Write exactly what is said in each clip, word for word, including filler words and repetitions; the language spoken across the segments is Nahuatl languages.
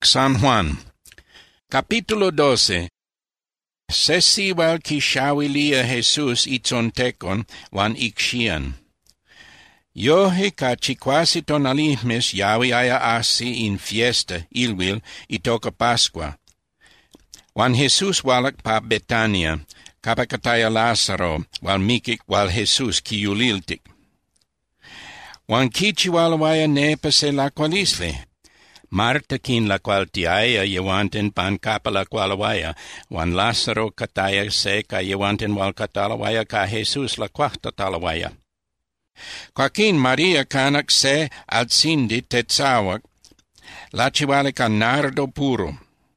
San Juan. Capítulo doce. Sesiwal kishawilia Jesus itzontekon wan ikshian. Yohe ka chikwasi tonalismes yawi aya asi in fiesta ilwil itoka Pascua. Wan Jesus walak pa Betania, kapakataya Lazaro, wal mikik wal Jesus kiyuliltik. Wan kichiwalawaya nepa se la qualisle. Marta kin la qual tiaya yewanten pan kapa la qualawaya, wan Lazaro kataya se ka yewanten wal katalawaya ka Jesus la quahta talawaya. Quaquin Maria kanak se alcindi tetzawak, la chiwale ka nardo puro.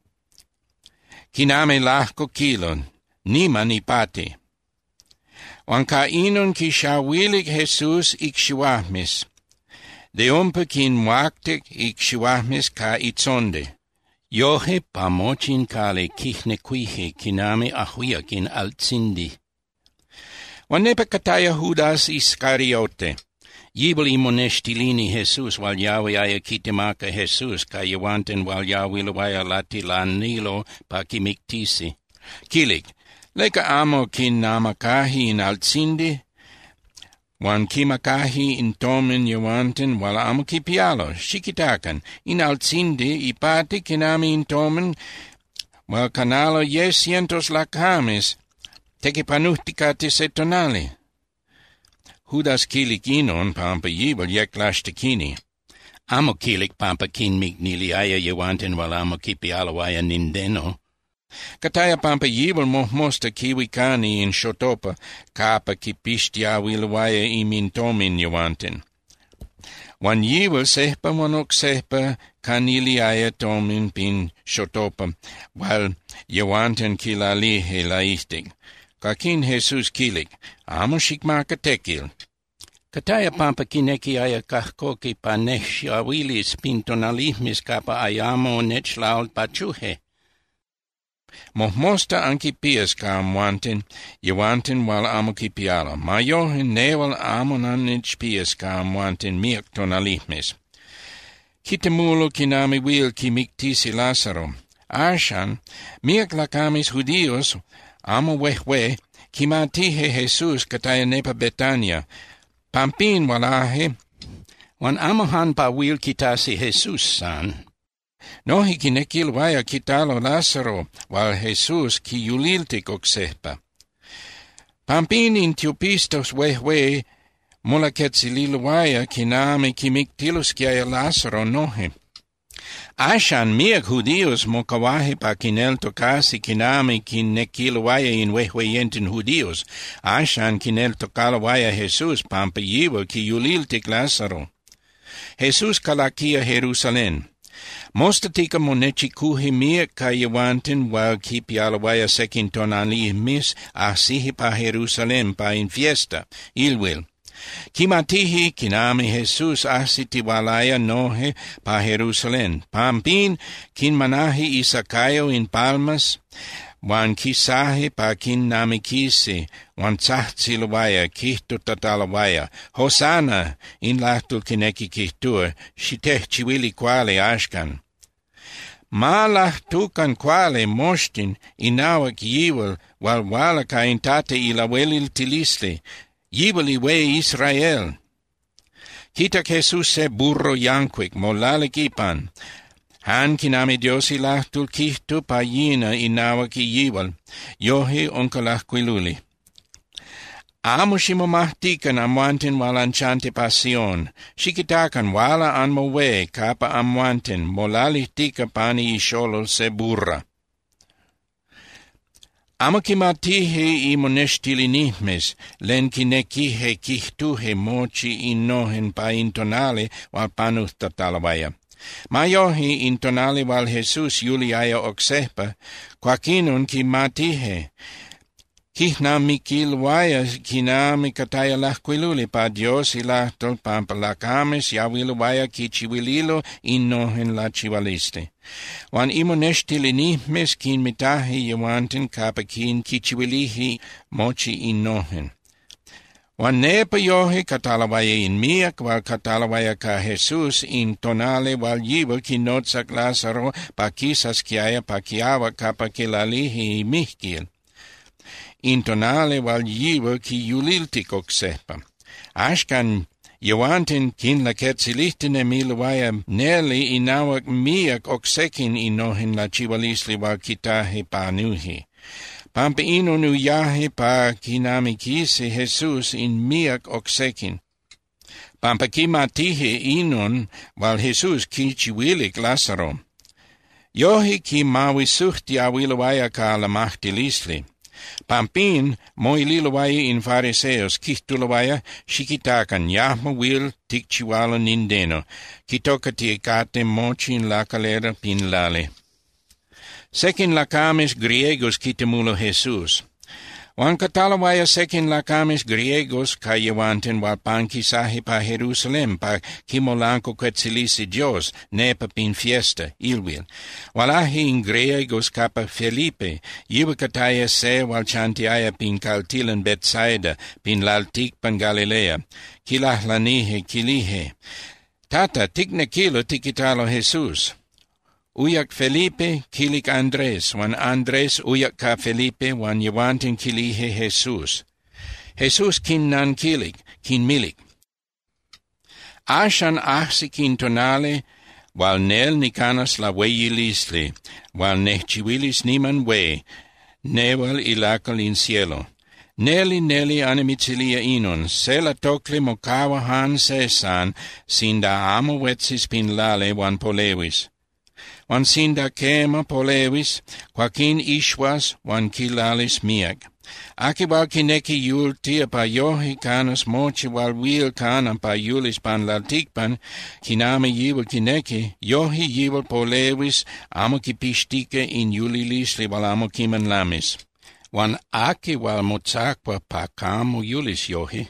Kiname lahko kilon, nima ni pati. Wan ka inon ki shawilik Jesus ikshiwahmis, de ompe kin muactic ikshiwahmis ka itzonde. Yohe pamochin kale kihne kuihe kiname ahuia kin altsindi. Wan nepa kataya Judas Iscariote, yibel imonestilini Jesus wal yawe aya kitemaka Jesus ka yawanten wal yawe luwaya latilanilo pa kimiktisi. Kilik, leka amo kin namakahi in altsindi, wan kimakahi in tomen yawanten wal amo kipialo, shikitakan, in altsindi ipati kinami in tomen, wal kanalo yesientos lakames, teke panuhtikati setonali. Judas kilik inon pampa yibel yeklashtikini. Amo kilik pampa kin mignili aya yawanten wal amo kipialo aya nindeno. Kataya pampa yibel mohmosta kiwikani in shotopa kapa kipistia wilwaya imintomin yawanten. Wan yibel sehpa wanok sehpa kanili aya tomin pin shotopa wal yawanten kilalihe laistig. Kakin Jesus kilik, amo shikmaka tekil. Kataya pampa kineki aya kahkoki panesh awilis pintonalismis kapa ayamo nechlaul pachuhe. Mohmosta anki pias ka amwanten, yawanten wal amo kipiala. Mayohen newal amonan nich pias ka amwanten miak tonalismis. Kitemulo kinami wil kimiktisi Lazaro. Ashan, miak lakamis judios, amo wehwe, kimatihe Jesus kataya nepa Betania. Pampin walahe, wan amohan pa wil kitasi Jesus san. Nohi kinekil waya kitalo Lazaro, wal Jesus ki yuliltik oksehpa. Pampin in tiupistos wehwe, mula ketzilil waya kiname kimiktilus kiaya Lazaro nohe. Ashan miak judios mokawahe pa kinel tokasi kiname kinekil waya in wehweyenten judios. Ashan kinel tokala waya Jesus pampa yiwa ki yuliltik Lazaro. Jesus kalakia Jerusalem. Mostatika monechi kuhi miak ka yawanten wal kipialawaya sekin tonali mis asihi pa Jerusalem pa in fiesta, ilwil. Kimatihi kinami Jesus asiti walaya nohe pa Jerusalem. Pampin kin manahi isakayo in palmas, wan kisahi pa kin namikisi, wan tsahtsilawaya kihtu tatalawaya. Hosana in lahtul kineki kihtur, shiteh chiwili kwale ashkan. Malah tukan kwale moshtin inawak yiwal wal walaka intate ilawelil tilisle, yiwal iwe Israel. Kitak Jesus se burro yankwik molalik ipan. Han kinami Dios ilahtul kihtu pa yina inawak yiwal, yohi onkalah kwiluli. Amo shimomahtikan amwanten walanchante pasion, shikitakan wala anmowe kapa amwanten molalihtika pani isholol se burra. Amo kimatihe imonestilinimes, len kinekihe kihtuhe mochi innohen pa intonale wal panuhtatalawaya. Mayohi intonale wal Jesus yuliaya oksehpa, quakinun kimatihe. Kihnami kilwaya kinami kataya lahquiluli pa Dios ilahtol pampa lakames yawiluwaya kichiwililo innohen la chiwaliste. Wan imonestilinimes kin mitahi yawanten kapa kin kichiwilihi mochi innohen. Wan nepa yohe katalawaya in miak wal katalawaya ka Jesus in tonale wal yiwa kinotsak Lazaro pa kisas kiaya pa kiawa kapa kilalihi mihkil. In tonale wal yiwa ki yuliltik oksepa. Ashkan Joanten kin la ketzilihtine milwaya neli inawak miak oksekin inohin la chivalisli wal kitahe panuhi. Pampa ino nu yahe pa kinami kisi Jesus in miak oksekin. Pampa kimatihe inon wal Jesus ki chiwilik Lazaro. Yohi ki mawi suhti awilawaya ka la mahtilisli. Pampin moililawaya in fariseos kihtulawaya shikitakan yahma wil tikchiwala nindeno kitokati ekate mochin la calera pinlale. Sekin lakames griegos kitemulo Jesus. Wan katalawaya sekin lakames griegos kayawanten wal panki sahi pa Jerusalem pa kimolanko ketsilisi Dios nepa pin fiesta ilwil. Walahi in griegos kapa Felipe yiwa kataya se wal chantiaya pin kaltilan Betsaida pin laltik pan Galilea kilahlanihe kilihe. Tata tikne kilo tikitalo Jesus. Uyak Felipe kilik Andres, wan Andres uyak ka Felipe, wan Joanten kilihe Jesus. Jesus kin nan kilik, kin milik. Ashan ahsi kin tonale, wal nel nikanas la weyilisli, wal nehchiwilis niman we, newal ilakal in cielo. Neli neli animicilia inon, sela tokle mokawa han sesan, sinda amo wetsis pin lale wan polewis. Wan sinda kema polewis, quakin ishwas, wan kilalis miak. Aki wal kineki yul tia pa yohi kanas mochi wal wil kanan pa yulis pan laltikpan, kiname yiwal kineki, yohi yiwal polewis, amo kipistike in yulilisli wal amo kiman lamis. Wan aki wal motsakwa pa kamo yulis yohi.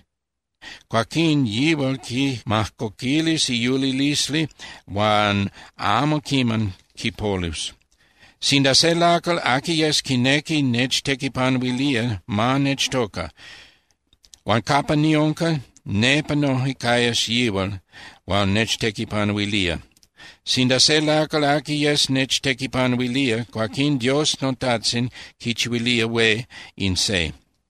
Quakin yiwal ki mahkokilis i yulilisli, wan amo kiman kipolus. Sinda selakal aki yes kineki nech tekipan wilia ma nech toka. Wan kapa nionka nepa nohi kayas yiwal wan nech tekipan wilia. Sinda selakal aki yes nech tekipan wilia, quakin Dios notatsin kichwilia we in se.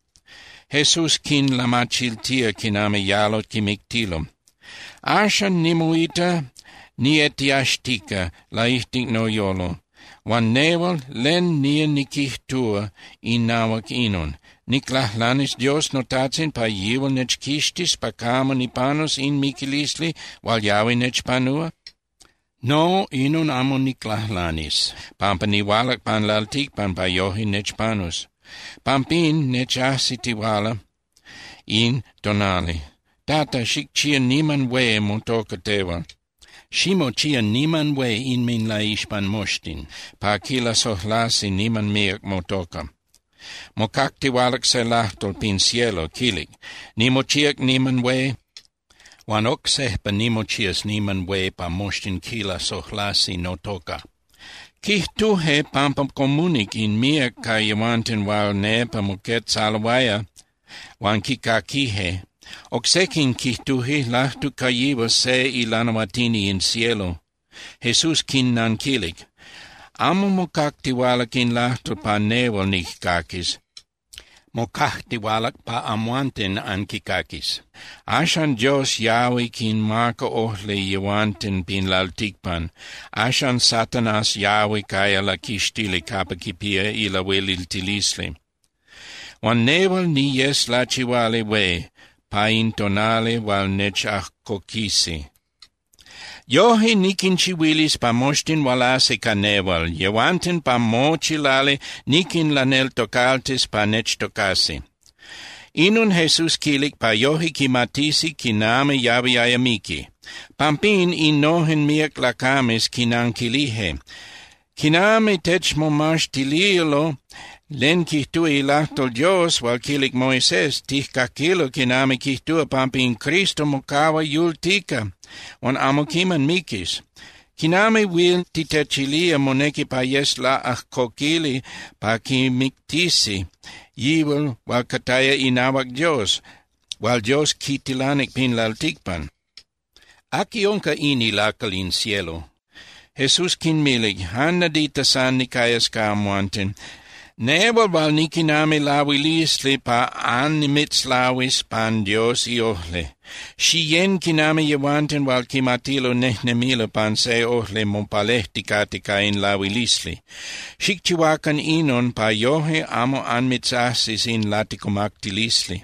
Jesus kin lamachiltia kiname yalot kimiktilum. Ashan nimuita ni etiashtika laihtik no yolo. Wan newal len nia nikihtua inawak inon. Niklahlanis Dios notatsin pa yiwal nechkistis pa kama nipanos in mikilisli wal yawi nechpanua? No, inon amo niklahlanis. Pampa niwalak pan laltik pan pa yohi nechpanus. Pampin nechasitiwala in tonali. Tata shikchia niman we motoka tewa. Shimo chia niman we in min laishpan moshtin. Pa kila sohlasi niman miak motoka. Mokaktiwalak se lahtol pin cielo kilik. Nimo chiak niman we. Wan okseh pa nimo chias niman we pa moshtin kila sohlasi notoka. Kihtu he pampam komunik in mia kayawanten wal nepa muket salawaya, wan kikakihe, oksekin kihtuhi lahtu kayiwa se ilanawatini in cielo. Jesus kin nankilik, amo mokaktiwalak in lahtu pa newal nikakis, mokaktiwalak pa amwanten an kikakis. Ashan Dios Yahweh kin marka ohle yawanten pin laltikpan, ashan Satanas Yahweh kaya la kishtili kapa kipia ila weliltilisli. Wan newal ni yes la chiwale we, pa intonale wal nechach kokisi. Yohi nikin chiwilis pa moshtin walase kanewal, yawanten pa mochilale nikin lanel tokaltis pa nech tokasi. Inun Jesus kilik pa yohi kimatisi kiname yavi ayamiki. Pampin inohen miak lakames kinankilihe. Kiname tech momash tililo, len kihtu ilahtol Dios wal kilik Moises, tih kakilo kiname kihtua pampin Kristo mokawa yultika, wan amokiman mikis. Kiname wil titechilia moneki pa yes la akokili pa kimiktisi, yiwal wal kataya inawak Dios, wal Dios kitilanik pin laltikpan. Aki onka ini lakal in cielo. Jesus kinmilig, hanna dita san ni kayas kaamuanten, nebal wal nikinami lawilisli pa animits lawis pan Dios iohle. Siyen kinami yawanten wal kimatilo nehnemilo pan se ohle mompalehtika in lawilisli. Shikchiwakan inon pa yohe amo anmitsasis in latikumaktilisli.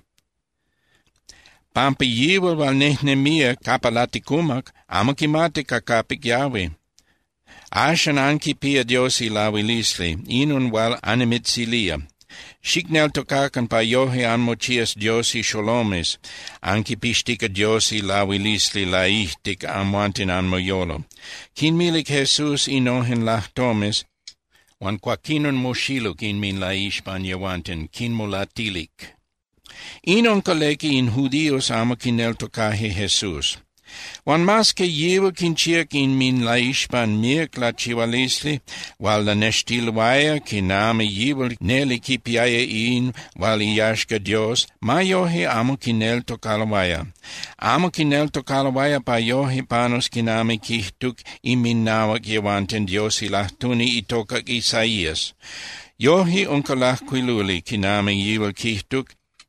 Pampa yiwal wal nehnemia kapalatikumak amo kimate kakapik Yahweh. Ashan anki pia Diosi lawilisli, inun wal animitsilia. Shiknel tokakan pa yohe anmochias Diosi sholomes, anki pistika Diosi lawilisli laihtik amuantin anmoyolo. Kinmilik Jesus inohen lahtomes, wan kwakinun moshiluk in min laishpan yawantin, kinmolatilik. Inon koleki in Judios amo kinel tokahe Jesus. Wan maske yewa kinchiak in min laishpan mirk la chivalisli, wal la neshtilwaya kiname yiwal neli kipiaya in wal iyashka Dios, ma yohe amo kinel tokalawaya. Amo kinel tokalawaya pa yohe panos kiname kihtuk imin nawak yawanten Dios ilahtuni itokak Isaias. Yohe onkalach kwiluli kiname yiwal kihtuk,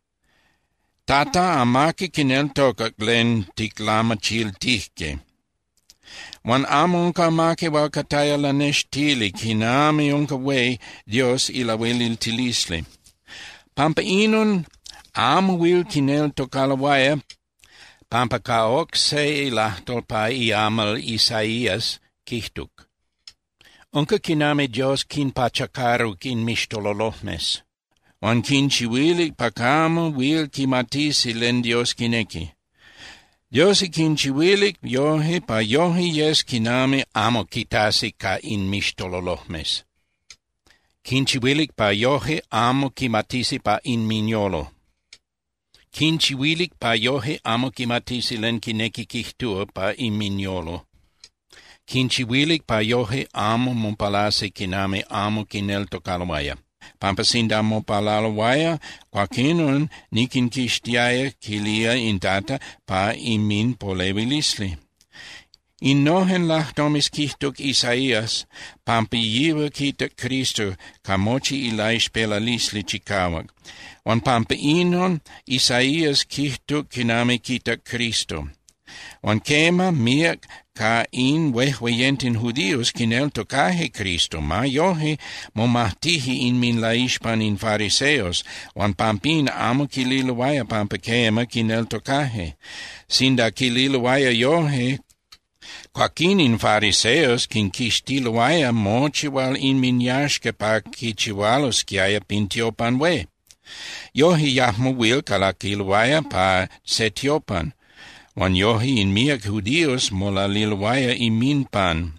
Tata amaki kinel toka glen tiklama chil tihke. Wan amonka amaki wal kataya la neshtili kinami onka we Dios ila welil tilisli. Pampa inun am wil kinel tokalawaya, pampa kaok se ilahtol pa iamal Isaias kihtuk. Onka kinami Dios kin pachakaru kin mishtololohmes. Wan kinchiwilik pakamo wil kimatisi len Dios kineki. Diosi kinchiwilik yohe pa yohe yes kiname amo kitasi ka in mishtololohmes. Kinchiwilik pa yohe amo kimatisi pa in minyolo. Kinchiwilik pa yohe amo kimatisi len kineki kihtua pa in minyolo. Kinchiwilik pa yohe amo mompalasi kiname amo kinel tokalawaya. Pampasinda mo palalawaya, kwakinun nikin kishtiaya kilia intata pa imin polevilisli. Innohen lahtomis kihtuk Isaias, pampi yiwa kita Kristo kamochi ilaish pelalisli chikawag. Wan pampa inon Isaias kihtuk kinami kita Kristo. Wan kema miak ka in wehweyentin Judios kinel tokahe Kristo, ma yohe momahtihi in min laishpan in fariseos, wan pampin amo kililuwaya pampa kema kinel tokahe. Sinda kililuwaya yohe, kwakin in fariseos kin kishtiluwaya mochiwal in min yashke pa kichiwalos kiaya pintiopan we. Yohe yahmo wil kalakiluwaya pa setiopan. Wan yohi in miak Judios mola lilwaya imin pan.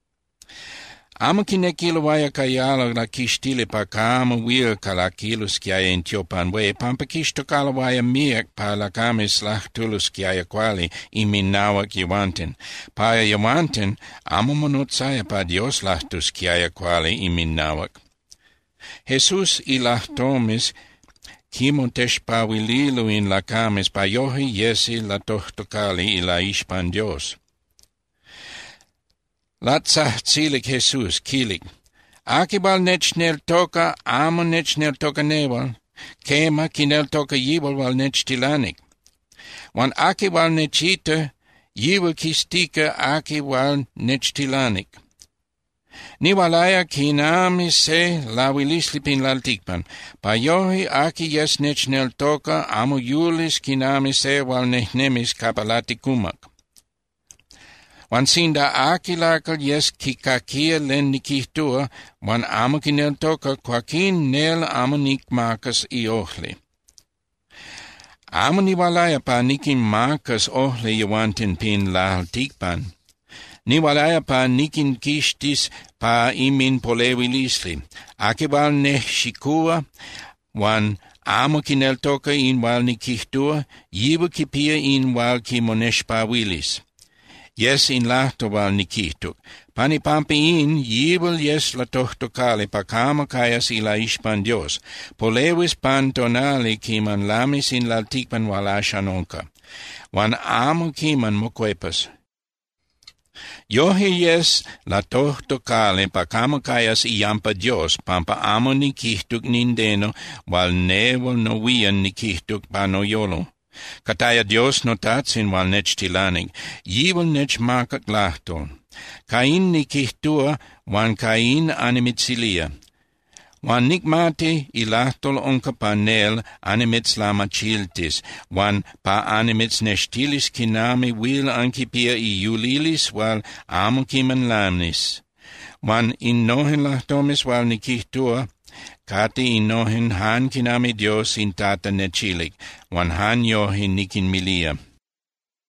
Amo kinekilwaya kayala la kishtile pa kama wil kalakilus kiaya intiopan we, pampa kishtokalawaya miak pa la kamis lahtulus kiaya kwali imin nawak yawanten. Pa yawanten, amo monotsaya pa Dios lahtus kiaya kwali imin nawak. Jesus ilahtomis Kimontesh pawililu in la kames pa yohi yesi la tohtokali ila ishpan Dios. Latsah tsilik Jesus kilik. Akibal nechnel toka amo nechnel toka newal. Kema kinel toka yiwal wal nechtilanik. Wan akibal nechita yiwal kistika akibal nechtilanik. Niwalaya kinami se lawilisli pin laltikpan. Pa yohi aki yes nechnel toka amo yulis kinami se wal nehnemis kapalatikumak. Wan sinda aki lakal yes kikakia len nikihtua, wan amo kinel toka kwakin nel amo nikmakas iohli. Amo niwalaya pa nikin makas ohle yawantin pin laltikpan. Niwalaya pa nikin kishtis pa imin polewilisli. Akibal ne shikua, wan amo kinel toka in wal nikihtua, yiwa kipia in wal kimonesh pa wilis. yes in lahto wal nikihtuk. Panipampiin yivel yes la tohtokali pakama kayas ila ishpan Dios. Polewis pan tonali kiman lamis in laltikpan wal ashanonka. Wan amo kiman mokuepas. Yohe yes la tohtokali pakama kayas iyampa Dios pampa amo nikihtuk nindeno wal nevol no wian nikihtuk panoyolo. Kataya Dios no tatsin wal nech tilanig, yivel nech makak lahtol. Kain nikihtua wan kain animitzilia. Wan nikmate ilahtol onka panel animits lamachiltis, wan pa animits nestilis kinami wil ankipia iulilis wal amo kiman lamnis. Wan innohen lahtomis wal nikihtua, kati innohen han kinami Dios in tata nechilik, wan han yohin nikin milia.